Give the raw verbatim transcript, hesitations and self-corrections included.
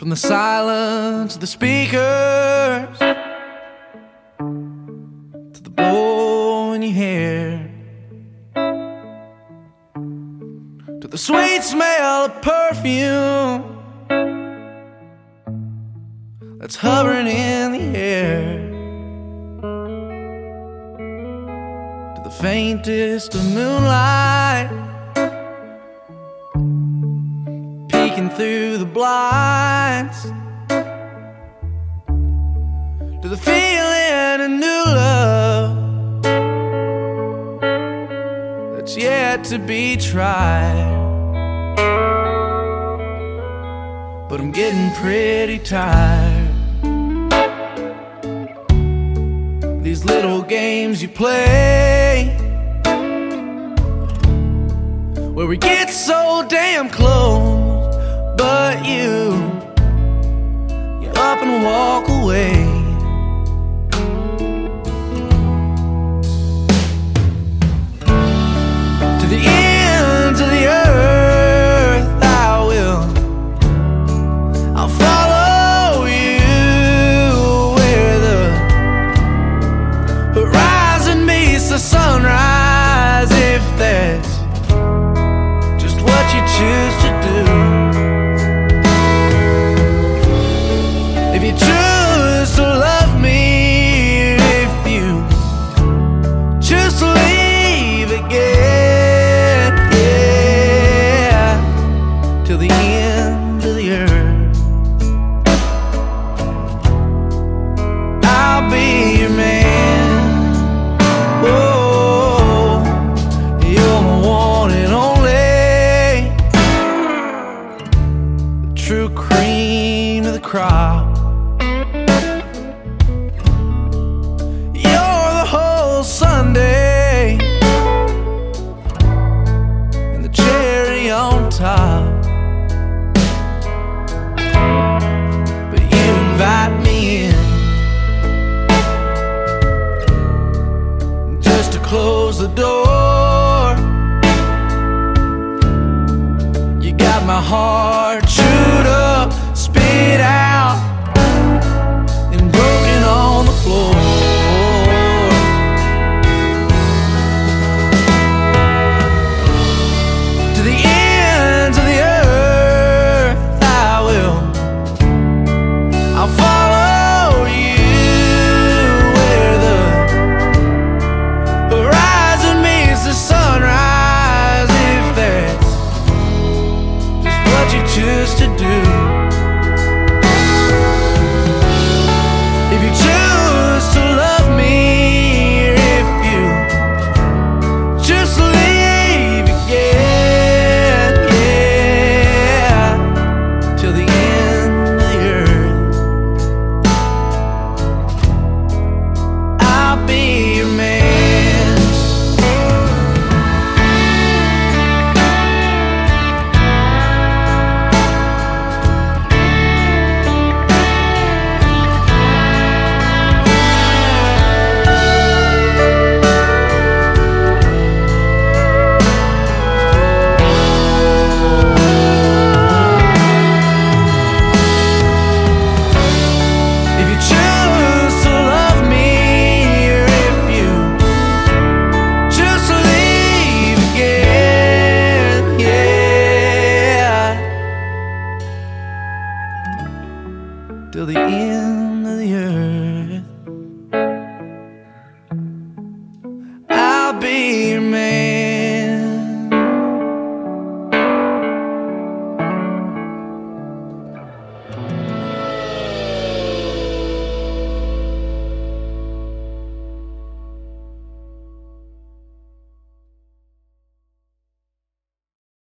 From the silence of the speakers to the blow in your hair, to the sweet smell of perfume that's hovering in the air, to the faintest of moonlight peeking through the blinds, to the feeling of new love that's yet to be tried. But I'm getting pretty tired. These little games you play, where we get so damn close, but you, you up and walk away. To the ends of the earth I will, I'll follow you where the horizon meets the sunrise, if that's just what you choose to do. If you choose to love me, if you choose to leave again, yeah, till the end of the earth, I'll be your man. Oh, you're my one and only, the true cream of the crop. Sunday and the cherry on top, but you invite me in just to close the door. You got my heart chewed up.